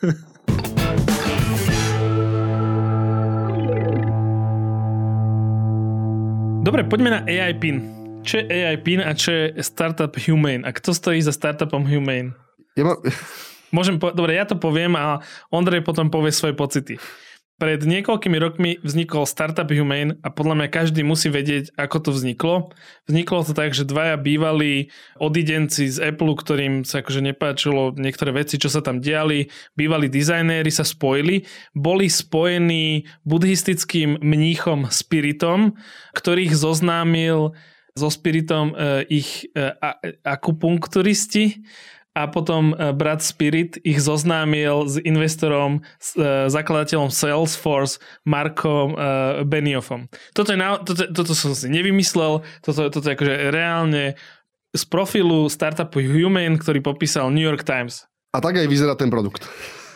Dobre, poďme na á í Pin. Čo je á í Pin a čo je Startup Humane? A kto stojí za Startupom Humane? Ja ma... Môžem po... Dobre, ja to poviem a Ondrej potom povie svoje pocity. Pred niekoľkými rokmi vznikol Startup Humane a podľa mňa každý musí vedieť, ako to vzniklo. Vzniklo to tak, že dvaja bývalí odidenci z Apple, ktorým sa akože nepáčilo niektoré veci, čo sa tam diali, bývalí dizajnéri sa spojili, boli spojení buddhistickým mníchom Spiritom, ktorých zoznámil so Spiritom e, ich e, a, akupunkturisti a potom e, brat Spirit ich zoznámil s investorom, s e, zakladateľom Salesforce Markom e, Benioffom. Toto, je na, toto, toto som si nevymyslel, toto, toto je akože reálne z profilu Startupu Humane, ktorý popísal New York Times. A tak aj vyzerá ten produkt.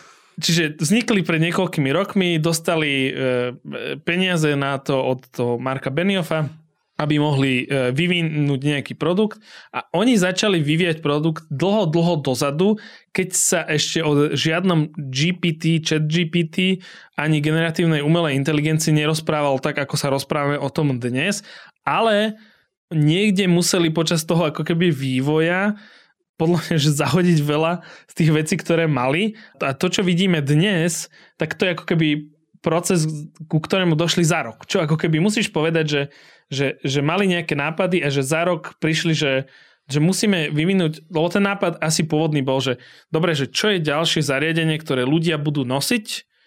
Čiže vznikli pred niekoľkými rokmi, dostali e, peniaze na to od toho Marka Benioffa, aby mohli vyvinúť nejaký produkt a oni začali vyvíjať produkt dlho, dlho dozadu, keď sa ešte o žiadnom G P T, chat G P T ani generatívnej umelej inteligencii nerozprával tak, ako sa rozprávame o tom dnes, ale niekde museli počas toho ako keby vývoja podľa mňa, že zahodiť veľa z tých vecí, ktoré mali. A to, čo vidíme dnes, tak to je ako keby proces, ku ktorému došli za rok. Čo ako keby musíš povedať, že Že, že mali nejaké nápady a že za rok prišli, že, že musíme vyvinúť, lebo ten nápad asi pôvodný bol, že dobre, že čo je ďalšie zariadenie, ktoré ľudia budú nosiť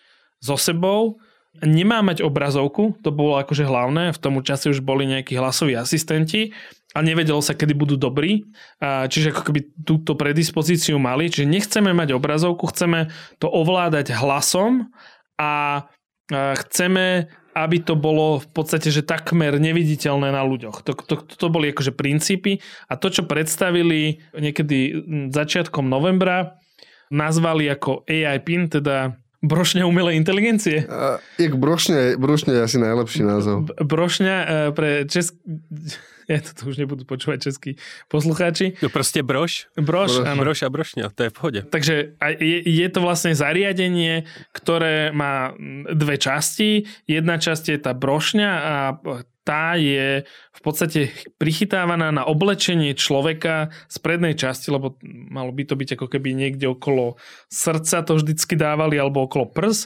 so sebou, nemá mať obrazovku, to bolo akože hlavné, v tom čase už boli nejakí hlasoví asistenti a nevedelo sa, kedy budú dobrí, a čiže ako keby túto predispozíciu mali, čiže nechceme mať obrazovku, chceme to ovládať hlasom a, a chceme aby to bolo v podstate, že takmer neviditeľné na ľuďoch. To, to, to boli akože princípy a to, čo predstavili niekedy začiatkom novembra, nazvali ako á í Pin, teda brošňa umelej inteligencie. Uh, jak brošňa, brošňa je asi najlepší názov. Brošňa uh, pre česk... Ja to už nebudú počúvať českí poslucháči. No proste broš. Broš, broš, áno. Broš a brošňa, to je v pohode. Takže je, je to vlastne zariadenie, ktoré má dve časti. Jedna časť je tá brošňa a tá je v podstate prichytávaná na oblečenie človeka z prednej časti, lebo malo by to byť ako keby niekde okolo srdca to vždycky dávali, alebo okolo prs.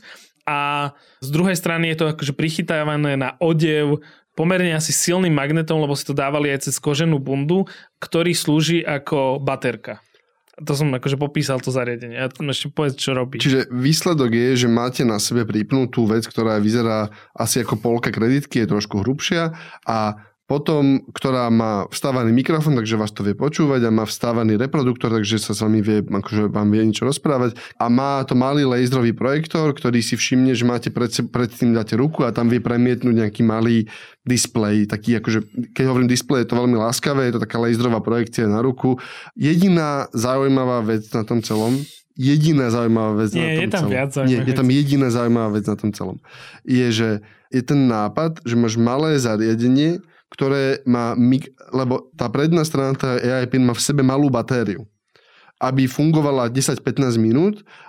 A z druhej strany je to akože prichytávané na odev pomerne asi silným magnetom, lebo si to dávali aj cez koženú bundu, ktorý slúži ako baterka. To som akože popísal to zariadenie. Ja ešte povedz, čo robí. Čiže výsledok je, že máte na sebe pripnutú vec, ktorá vyzerá asi ako polka kreditky, je trošku hrubšia a potom, ktorá má vstávaný mikrofón, takže vás to vie počúvať a má vstávaný reproduktor, takže sa s vami vie, akože vám vie niečo rozprávať a má to malý laserový projektor, ktorý si všimne, že máte pred, pred tým dáte ruku a tam vie premietnúť nejaký malý displej, taký akože, keď hovorím displej, je to veľmi láskavé, je to taká laserová projekcia na ruku. Jediná zaujímavá vec na tom celom, jediná zaujímavá vec Nie, na tom je tam celom. viac Nie, je tam jediná zaujímavá vec na tom celom. Je, že je ten nápad, že máš malé zariadenie, ktoré má, lebo tá predná strana tá á í Pin má v sebe malú batériu, aby fungovala desať pätnásť minút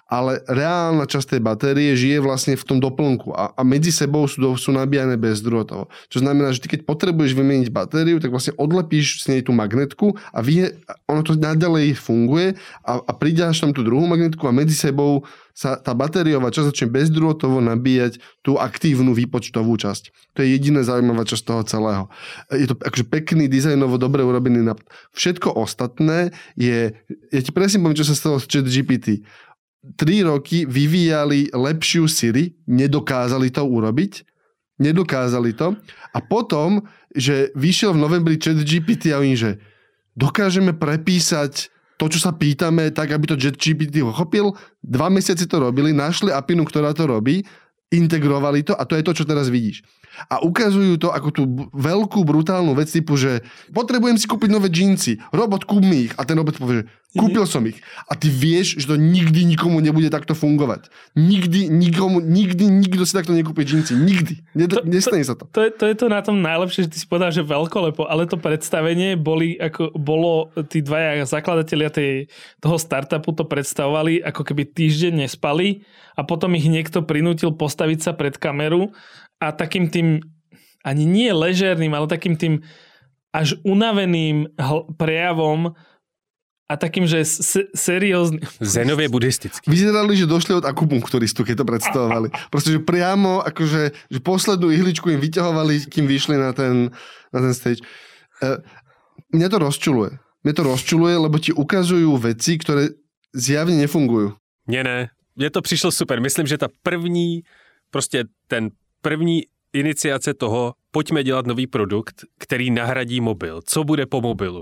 ale reálna časť tej batérie žije vlastne v tom doplnku a, a medzi sebou sú, do, sú nabíjane bezdrôtovo. Čo znamená, že ty keď potrebuješ vymeniť batériu, tak vlastne odlepíš s nej tú magnetku a vie, ono to naďalej funguje a, a pridáš tam tú druhú magnetku a medzi sebou sa tá batériová časť začne bezdrôtovo nabíjať tú aktívnu výpočtovú časť. To je jediná zaujímavá časť toho celého. Je to akože pekný, dizajnovo dobre urobený nápad. Všetko ostatné je, ja ti presne poviem, čo sa stalo s ChatGPT. Tri roky vyvíjali lepšiu Siri, nedokázali to urobiť, nedokázali to a potom, že vyšiel v novembri ChatGPT a oni, že dokážeme prepísať to, čo sa pýtame, tak, aby to ChatGPT pochopil. Dva mesiace to robili, našli apinu, ktorá to robí, integrovali to a to je to, čo teraz vidíš. A ukazujú to ako tú veľkú, brutálnu vec typu, že potrebujem si kúpiť nové džínsy, robot, kúp mi ich. A ten robot povie, že kúpil som ich. A ty vieš, že to nikdy nikomu nebude takto fungovať. Nikdy, nikomu, nikdy, nikto si takto nekúpi džínsy. Nikdy. To, Nestane sa to. To je, to je to na tom najlepšie, že ty si povedal, že veľkolepo, ale to predstavenie boli, ako bolo, tí dvaja zakladatelia tej, toho startupu to predstavovali, ako keby týždeň nespali a potom ich niekto prinútil postaviť sa pred kameru a takým tým, ani nie ležerným, ale takým tým až unaveným hl- prejavom a takým, že s- seriózny. Zenovie buddhistický. Vyzerali, že došli od akupunkturistu, keď to predstavovali. Proste, že priamo, akože, že poslednú ihličku im vyťahovali, kým vyšli na ten, na ten stage. E, mňa to rozčuluje. Mňa to rozčuluje, lebo ti ukazujú veci, ktoré zjavne nefungujú. Nie, ne. Mně to přišlo super. Myslím, že ta první, prostě ten první iniciace toho, pojďme dělat nový produkt, který nahradí mobil. Co bude po mobilu?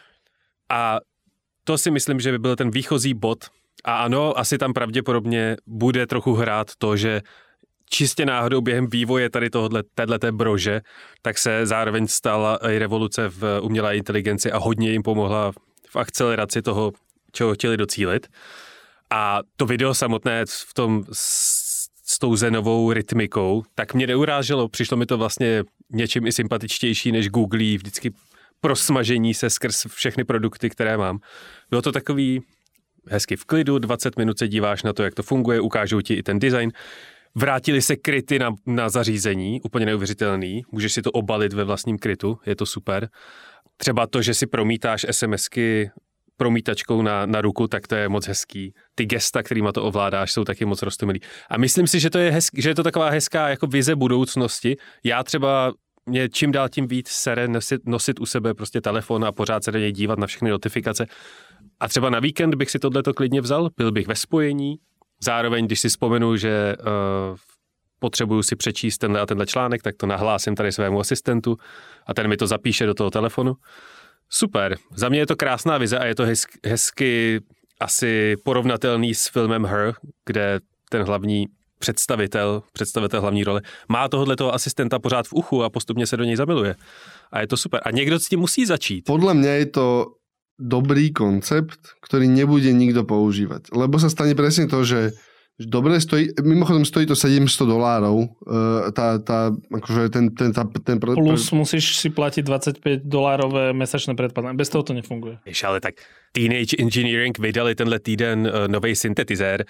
A to si myslím, že by byl ten výchozí bod. A ano, asi tam pravděpodobně bude trochu hrát to, že čistě náhodou během vývoje tady tohohle, téhleté brože, tak se zároveň stala i revoluce v umělé inteligenci a hodně jim pomohla v akceleraci toho, čeho chtěli docílit. A to video samotné v tom s, s tou zenovou rytmikou, tak mě neuráželo. Přišlo mi to vlastně něčím i sympatičtější než Google, vždycky prosmažení se skrz všechny produkty, které mám. Bylo to takový hezky v klidu, dvacet minut se díváš na to, jak to funguje, ukážou ti i ten design. Vrátili se kryty na, na zařízení, úplně neuvěřitelný. Můžeš si to obalit ve vlastním krytu, je to super. Třeba to, že si promítáš SMSky promítačkou na, na ruku, tak to je moc hezký. Ty gesta, kterýma to ovládáš, jsou taky moc roztomilý. A myslím si, že to je, hezk, že je to taková hezká jako vize budoucnosti. Já třeba mě čím dál tím víc sere nosit, nosit u sebe prostě telefon a pořád se do něj dívat na všechny notifikace. A třeba na víkend bych si tohleto klidně vzal, byl bych ve spojení. Zároveň, když si vzpomenu, že uh, potřebuju si přečíst tenhle a tenhle článek, tak to nahlásím tady svému asistentu a ten mi to zapíše do toho telefonu. Super. Za mě je to krásná vize a je to hezky, hezky asi porovnatelný s filmem Her, kde ten hlavní představitel, představitel hlavní role, má tohoto asistenta pořád v uchu a postupně se do něj zamiluje. A je to super. A někdo s tím musí začít. Podle mě je to dobrý koncept, ktorý nebude nikto používať. Lebo sa stane presne to, že dobre stojí, mimochodom stojí to sedemsto dolárov, tá, tá, akože ten, ten, tá, ten... Plus musíš si platiť dvadsaťpäť dolárové mesačné predplatné. Bez toho to nefunguje. Jež, ale tak Teenage Engineering vydali tenhle týden uh, nový syntetizér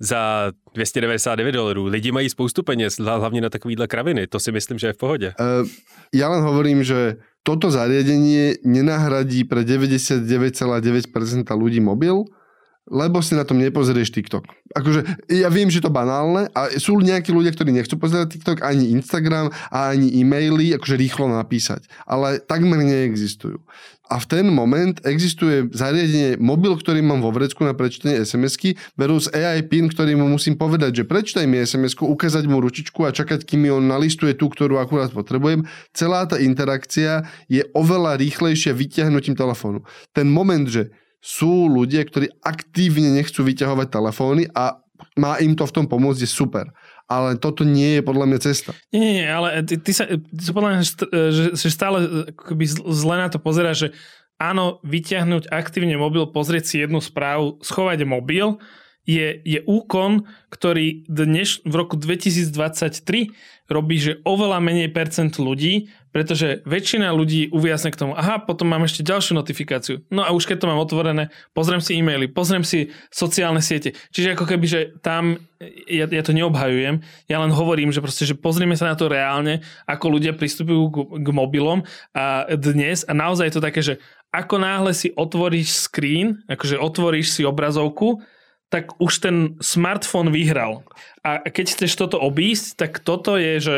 za dvě stě devadesát devět dolarů. Lidi mají spoustu peněz, hlavně na takovýhle kraviny. To si myslím, že je v pohodě. Uh, ja len hovorím, že toto zariadenie nenahradí pre deväťdesiatdeväť celá deväť percent ľudí mobil, lebo si na tom nepozrieš TikTok. Akože ja viem, že to banálne a sú nejakí ľudia, ktorí nechcú pozerať TikTok, ani Instagram a ani e-maily, akože rýchlo napísať. Ale takmer neexistujú. A v ten moment existuje zariadenie, mobil, ktorý mám vo vrecku na prečítanie es em esky, versus á í pin, ktorý mu musím povedať, že prečítaj mi es em esku, ukázať mu ručičku a čakať, kým mi on nalistuje tú, ktorú akurát potrebujem. Celá tá interakcia je oveľa rýchlejšia vyťahnutím telefónu. Ten moment, že sú ľudia, ktorí aktívne nechcú vyťahovať telefóny a má im to v tom pomôcť, je super. Ale toto nie je podľa mňa cesta. Nie, nie, nie, ale ty, ty sa, ty sa podľa mňa, že, že stále akoby zle na to pozeráš, že áno, vyťahnuť aktívne mobil, pozrieť si jednu správu, schovať mobil, je, je úkon, ktorý dnes v roku dvetisícdvadsaťtri robí, že oveľa menej percent ľudí, pretože väčšina ľudí uviazne k tomu, aha, potom mám ešte ďalšiu notifikáciu. No a už keď to mám otvorené, pozriem si e-maily, pozriem si sociálne siete. Čiže ako keby, že tam, ja, ja to neobhajujem, ja len hovorím, že proste, že pozrieme sa na to reálne, ako ľudia pristupujú k, k mobilom a dnes a naozaj je to také, že ako náhle si otvoríš screen, akože otvoríš si obrazovku, tak už ten smartfón vyhral. A keď chceš toto obísť, tak toto je, že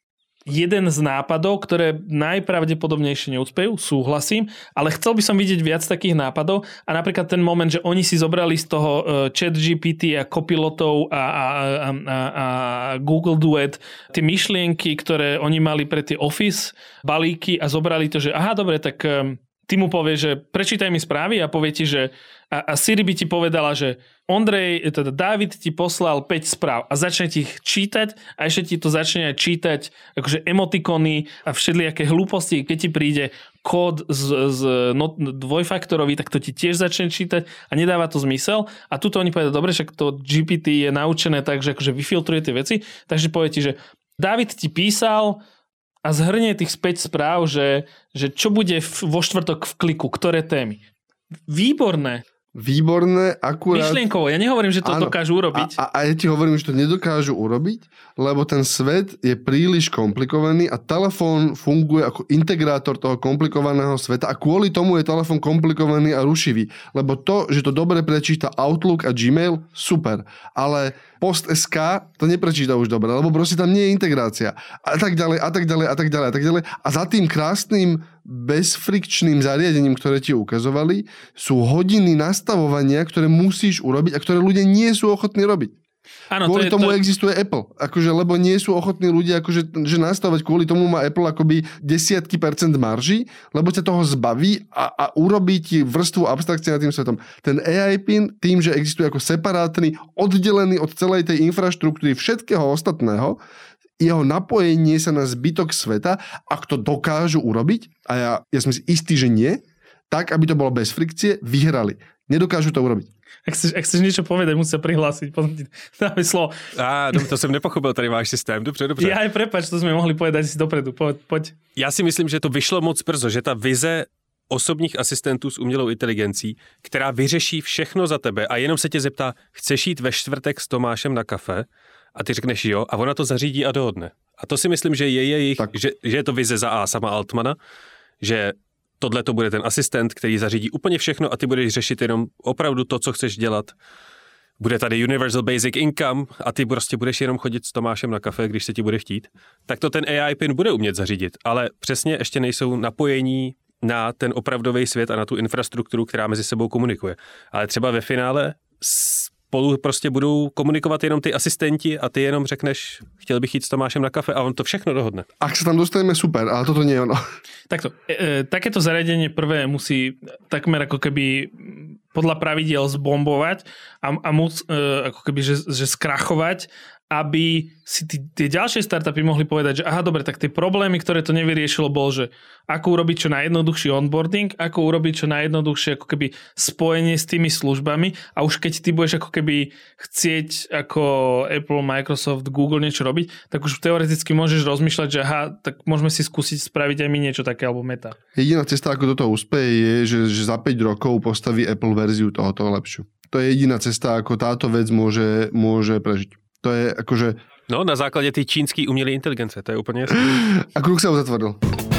jeden z nápadov, ktoré najpravdepodobnejšie neúspejú, súhlasím, ale chcel by som vidieť viac takých nápadov a napríklad ten moment, že oni si zobrali z toho chat G P T a copilotov a, a, a, a, a Google Duet tie myšlienky, ktoré oni mali pre tie Office balíky a zobrali to, že aha, dobre, tak ty mu povie, že prečítaj mi správy a povie ti, že a, a Siri by ti povedala, že Ondrej, teda Dávid ti poslal päť správ a začne ti ich čítať a ešte ti to začne aj čítať akože emotikony a všelijaké hlúposti. Keď ti príde kód z, z no, dvojfaktorový, tak to ti tiež začne čítať a nedáva to zmysel. A tuto oni povedia, dobre, však to G P T je naučené tak, že akože vyfiltruje tie veci, takže povie ti, že Dávid ti písal a zhrnie tých späť správ, že, že čo bude v, vo štvrtok v kliku, ktoré témy. Výborné. Výborné, akurát... Myšlienkovo, ja nehovorím, že to áno, dokážu urobiť. A, a, a ja ti hovorím, že to nedokážu urobiť, lebo ten svet je príliš komplikovaný a telefón funguje ako integrátor toho komplikovaného sveta a kvôli tomu je telefón komplikovaný a rušivý. Lebo to, že to dobre prečíta Outlook a Gmail, super. Ale Post bodka es ká to neprečíta už dobre, lebo proste tam nie je integrácia. A tak ďalej, a tak ďalej, a tak ďalej, a tak ďalej. A za tým krásnym bezfrikčným zariadením, ktoré ti ukazovali, sú hodiny nastavovania, ktoré musíš urobiť a ktoré ľudia nie sú ochotní robiť. Áno, kvôli to je, tomu to... existuje Apple. Akože, lebo nie sú ochotní ľudia akože, že nastavovať, kvôli tomu má Apple akoby desiatky percent marží, lebo sa toho zbaví a, a urobí ti vrstvu abstrakcie nad tým svetom. Ten á í pin tým, že existuje ako separátny, oddelený od celej tej infraštruktúry všetkého ostatného, jeho napojenie sa na zbytok sveta, ak to dokážu urobiť, a ja, ja som si istý, že nie, tak, aby to bolo bez frikcie, vyhrali. Nedokážu to urobiť. Ak chceš, ak chceš niečo povedať, musí sa prihlásiť. Potom ti dáme slovo. Á, to jsem nepochopil, tady váš systém. Dobře, dobře. Ja aj prepáč, to sme mohli povedať si dopredu. Poď, poď. Já si myslím, že to vyšlo moc brzo, že ta vize osobních asistentů s umělou inteligencí, která vyřeší všechno za tebe a jenom se tě zeptá, chceš jít ve čtvrtek s Tomášem na kafe? A ty řekneš jo a ona to zařídí a dohodne. A to si myslím, že je jejich, že, že je to vize za A sama Altmana, že tohle to bude ten asistent, který zařídí úplně všechno a ty budeš řešit jenom opravdu to, co chceš dělat. Bude tady Universal Basic Income a ty prostě budeš jenom chodit s Tomášem na kafe, když se ti bude chtít. Tak to ten á í pin bude umět zařídit, ale přesně ještě nejsou napojení na ten opravdový svět a na tu infrastrukturu, která mezi sebou komunikuje. Ale třeba ve finále spolu prostě budou komunikovat jenom ty asistenti a ty jenom řekneš, chtěl bych jít s Tomášem na kafe a on to všechno dohodne. Ak sa tam dostaneme, super, ale toto nie je ono. Takto, e, takéto zariadenie prvé musí takmer ako keby podľa pravidiel zbombovať a, a mus, e, ako keby, že, že skrachovať, aby si tí, tie ďalšie startupy mohli povedať, že aha, dobre, tak tie problémy, ktoré to nevyriešilo, bol, že ako urobiť čo najjednoduchší onboarding, ako urobiť čo najjednoduchšie ako keby spojenie s tými službami a už keď ty budeš ako keby chcieť ako Apple, Microsoft, Google niečo robiť, tak už teoreticky môžeš rozmýšľať, že aha, tak môžeme si skúsiť spraviť aj my niečo také, alebo Meta. Jediná cesta, ako toto úspeje, je, že, že za päť rokov postaví Apple verziu tohoto lepšiu. To je jediná cesta, ako táto vec môže, môže prežiť. To je akože... No, na základě té čínské umělé inteligence, to je úplně jasné. A kruh sa uzatvoril.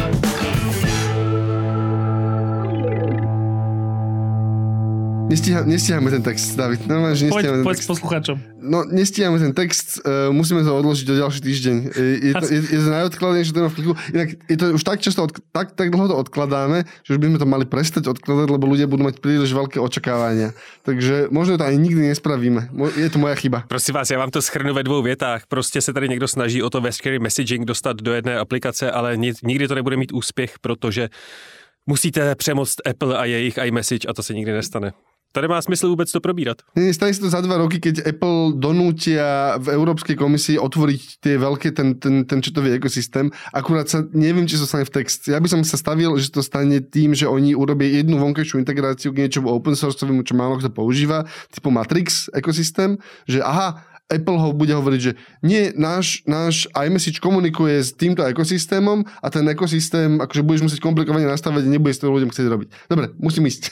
Nestíha, nestíhame ten text, David. No, že poď, ten poď text. s poslucháčom. No, nestíhame ten text, uh, musíme to odložiť do ďalší týždeň. Je, je to, je, je to najodkladnejšie téma v kliku. Inak je to už tak často, odk- tak, tak dlho to odkladáme, že už by sme to mali prestať odkladať, lebo ľudia budú mať príliš veľké očakávania. Takže možno to ani nikdy nespravíme. Je to moja chyba. Prosím vás, já vám to shrnu ve dvou větách. Prostě se tady někdo snaží o to veškerý messaging dostat do jedné aplikace, ale nikdy to nebude mít úspěch, protože musíte přemoct Apple a jejich iMessage a to se nikdy nestane. To nemá smysl vôbec to probírať. Nie, stane sa to za dva roky, keď Apple donútia v Európskej komisii otvoriť tie veľké, ten, ten, ten četový ekosystém. Akurát sa, neviem, či sa stane v text. Ja by som sa stavil, že to stane tým, že oni urobia jednu vonkajšiu integráciu k niečomu open sourceovému, čo málo kto používa, typu Matrix ekosystém, že aha, Apple ho bude hovoriť, že nie, náš, náš iMessage komunikuje s týmto ekosystémom a ten ekosystém, akože budeš musieť komplikovane nastavať a nebudeš to ľuďom chcieť robiť. Dobre, musím ísť.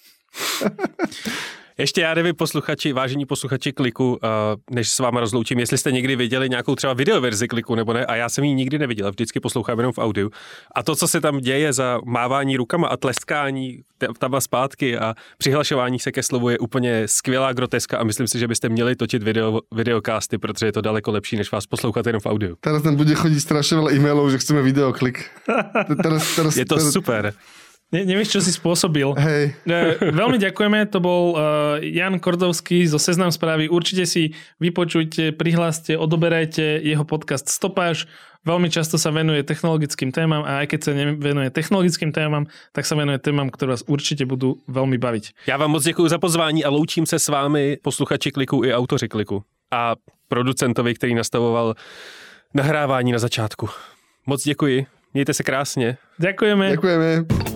Ještě já nevím, posluchači, vážení posluchači Kliku, než s váma rozloučím, jestli jste někdy viděli nějakou třeba videoverzi Kliku nebo ne, a já jsem ji nikdy neviděl, vždycky poslouchám jenom v audiu. A to, co se tam děje za mávání rukama a tleskání tam a zpátky a přihlašování se ke slovu je úplně skvělá groteska a myslím si, že byste měli točit video, videokásty, protože je to daleko lepší, než vás poslouchat jenom v audiu. Teraz nám bude chodiť strašne veľa e-mailov, že chceme videoklik. Teraz, teraz, je to teraz... super. Ne, nevieš, čo si spôsobil. Hej. Veľmi ďakujeme, to bol uh, Jan Kordovský zo Seznam Správy. Určite si vypočujte, prihláste, odoberajte jeho podcast Stopáž. Veľmi často sa venuje technologickým témam a aj keď sa nevenuje technologickým témam, tak sa venuje témam, ktoré vás určite budú veľmi baviť. Já vám moc děkuji za pozvání a loučím se s vámi, posluchači Kliku i autoři Kliku a producentovi, který nastavoval nahrávání na začátku. Moc děkuji, mějte se krásně. Ďakujeme. Ďakujeme.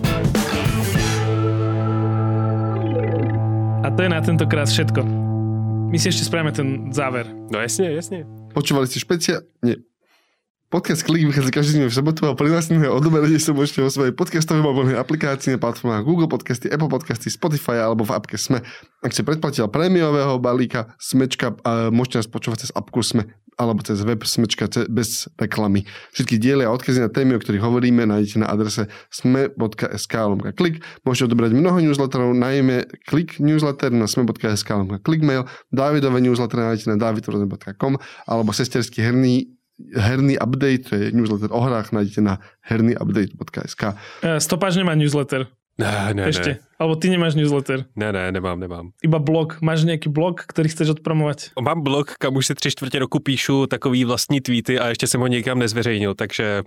A to je na tentokrát všetko. My si ešte spravíme ten záver. No jasne, jasne. Počúvali ste špecia... Nie. Podcast Klik vychádza každý deň v sobotu a pri vlastného odoberení sa môžete vo svojej podcastovej mobilnej aplikácii na platformách Google Podcasty, Apple Podcasty, Spotify alebo v appke Sme. Ak ste predplatiteľ prémiového balíka Smečka, môžete nás počúvať cez appku Sme alebo cez web Smečka bez reklamy. Všetky diely a odkazy na témy, o ktorých hovoríme, nájdete na adrese sme bodka es ká lomka klik. Môžete odobrať mnoho newsletterov, najmä Klik newsletter na sme bodka es ká lomka klikmail, Dávidové newsletter nájdete na davidrozen bodka com alebo sesterský herný herný update, to je newsletter o hrách, nájdete na herný update bodka es ká. Stopáž nemá newsletter. Ne, ne, Ešte. ne. Alebo ty nemáš newsletter. Ne, ne, nemám, nemám. Iba blog. Máš nejaký blog, ktorý chceš odpromovať? Mám blog, kam už si tři čtvrtě roku píšu takový vlastní tweety a ještě jsem ho nikam nezveřejnil, takže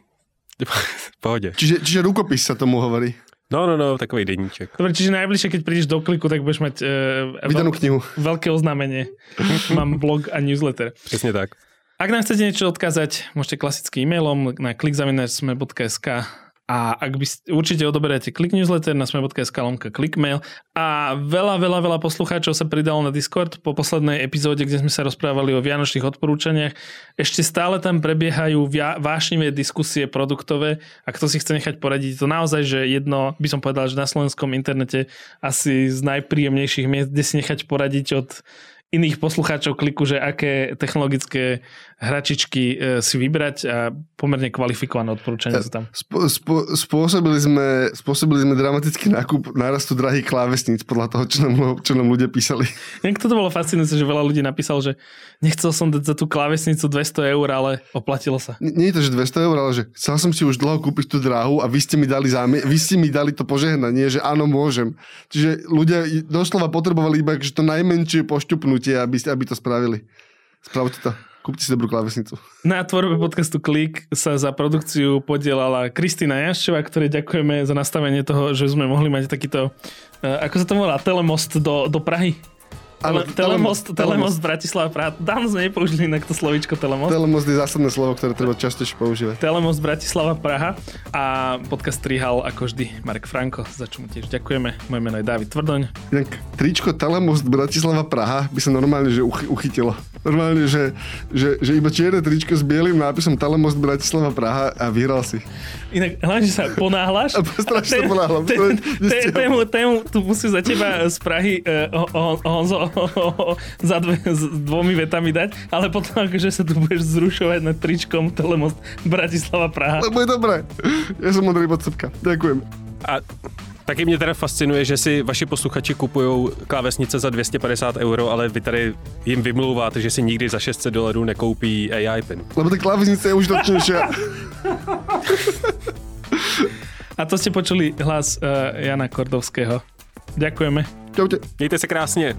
v pohodě. Čiže, čiže rukopis sa tomu hovorí. No, no, no, takový deníček. Dobre, čiže najbližšie, keď prídeš do Kliku, tak budeš mať uh, vydanú veľk, knihu. Veľké oznámenie. Mám blog a newsletter. Přesně tak. Ak nám chcete niečo odkázať, môžete klasicky e-mailom na klik zavináč sme bodka es ká a ak by ste, určite odoberáte Klik newsletter na sme bodka es ká lomka klikmail a veľa, veľa, veľa poslucháčov sa pridalo na Discord po poslednej epizóde, kde sme sa rozprávali o vianočných odporúčaniach. Ešte stále tam prebiehajú vášnivé diskusie produktové a kto si chce nechať poradiť, to naozaj, že jedno, by som povedal, že na slovenskom internete asi z najpríjemnejších miest, kde si nechať poradiť od iných poslucháčov Kliku, že aké technologické hračičky si vybrať a pomerne kvalifikované odporúčania sú tam. Spo, spo, spôsobili, sme, spôsobili sme dramatický nákup nárastu drahých klávesníc podľa toho, čo nám, čo nám ľudia písali. Niekto to bolo fascinujúce, že veľa ľudí napísalo, že nechcel som dať za tú klávesnicu dvesto eur, ale oplatilo sa. Nie, nie je to, že dvesto eur, ale že chcel som si už dlho kúpiť tú dráhu a vy ste mi dali záme- vy ste mi dali to požehnanie, že áno, môžem. Čiže ľudia doslova potrebovali iba že to najmenšie pošťupnutie, aby, aby to spravili. Spravte to. Kúpte si dobrú klávesnicu. Na tvorbe podcastu Klik sa za produkciu podielala Kristína Jaščová, ktorej ďakujeme za nastavenie toho, že sme mohli mať takýto, ako sa to volá, telemost do, do Prahy. Ale, telemost, telemost, telemost Bratislava Praha. Dávno sme nepoužili inak to slovíčko telemost. Telemost je zásadné slovo, ktoré treba častejšie používať. Telemost Bratislava Praha a podcast strihal ako vždy Marek Franko, za čo mu tiež ďakujeme. Moje meno je Dávid Tvrdoň. Inak tričko Telemost Bratislava Praha by sa normálne že uchy, uchytilo. Normálne, že, že, že iba čierne tričko s bielým nápisom Telemost Bratislava Praha a vyhral si. Inak hlavne, že sa ponáhľaš. Strašne sa ponáhľam. Tému, tému tu musím za teba z Prahy Honzo za dve, s dvomi vetami dať, ale potom akože sa tu budeš zrušovať nad tričkom Telemost Bratislava Praha. Lebo je dobré. Ja som modrý podsebka. Ďakujem. A taky mě teda fascinuje, že si vaši posluchači kupujou klávesnice za dvě stě padesát euro, ale vy tady jim vymlouváte, že si nikdy za šest set dolarů nekoupí á í pin. Lebo tá klávesnica je užitočnejšia. A to ste počuli hlas uh, Jana Kordovského. Ďakujeme. Čaute. Mějte se krásně.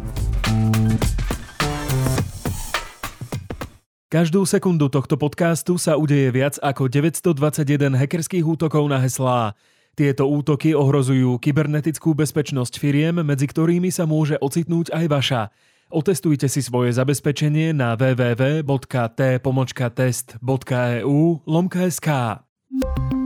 Každú sekundu tohto podcastu sa udeje viac ako deväťstodvadsaťjeden hackerských útokov na heslá. Tieto útoky ohrozujú kybernetickú bezpečnosť firiem, medzi ktorými sa môže ocitnúť aj vaša. Otestujte si svoje zabezpečenie na w w w bodka t pomlčka test bodka e u lomka es ká.